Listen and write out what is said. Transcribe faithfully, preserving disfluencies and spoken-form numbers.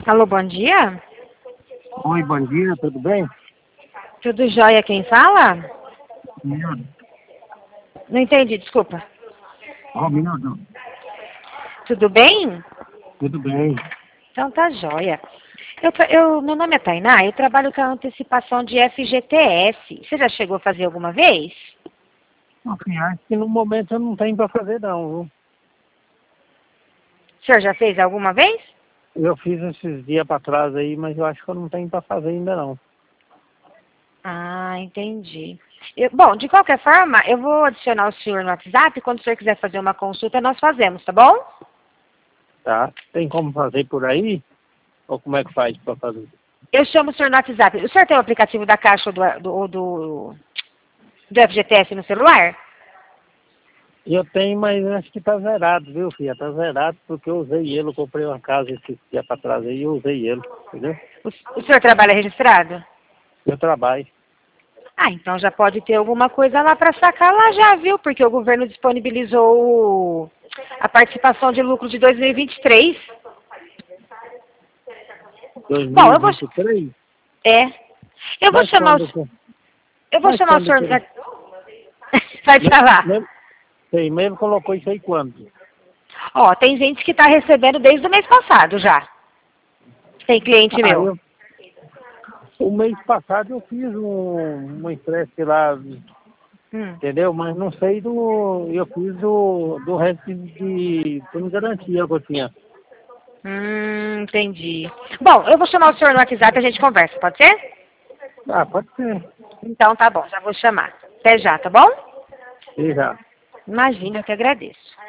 Alô, bom dia? Oi, bom dia, tudo bem? Tudo jóia, quem fala? Minuto. Não entendi, desculpa. Ó, minuto. Tudo bem? Tudo bem. Então tá jóia. Eu, tra- eu, meu nome é Tainá, eu trabalho com a antecipação de F G T S. Você já chegou a fazer alguma vez? Ok, acho que no momento eu não tenho para fazer não, viu? O senhor já fez alguma vez? Eu fiz esses dias para trás aí, mas eu acho que eu não tenho para fazer ainda não. Ah, entendi. Eu- bom, de qualquer forma, eu vou adicionar o senhor no WhatsApp. Quando o senhor quiser fazer uma consulta, nós fazemos, tá bom? Tá? Tem como fazer por aí? Ou como é que faz para fazer? Eu chamo o senhor no WhatsApp. O senhor tem o aplicativo da Caixa ou do, do, do, do F G T S no celular? Eu tenho, mas acho que tá zerado, viu, filha? Tá zerado porque eu usei ele, eu comprei uma casa esses dias para trás aí e eu usei ele, entendeu? O, o senhor trabalha registrado? Eu trabalho. Ah, então já pode ter alguma coisa lá para sacar lá já, viu? Porque o governo disponibilizou o- a participação de lucro de dois mil e vinte e três. Bom, eu vou... dois mil e vinte e três? É. Eu vou Mas chamar quando o... que... Eu vou Mas chamar o quando senhor... que... na- Vai Me- falar. me- Sei, mesmo colocou isso aí quando? Ó, tem gente que está recebendo desde o mês passado já. Tem cliente Ah, meu. eu, o mês passado eu fiz um, uma espécie lá, Hum. entendeu? Mas não sei do. Eu fiz do, do resto de, de garantia que eu tinha. Hum, entendi. Bom, eu vou chamar o senhor no WhatsApp e a gente conversa, pode ser? Ah, pode ser. Então tá bom, já vou chamar. Até já, tá bom? E já. Imagina, eu que agradeço.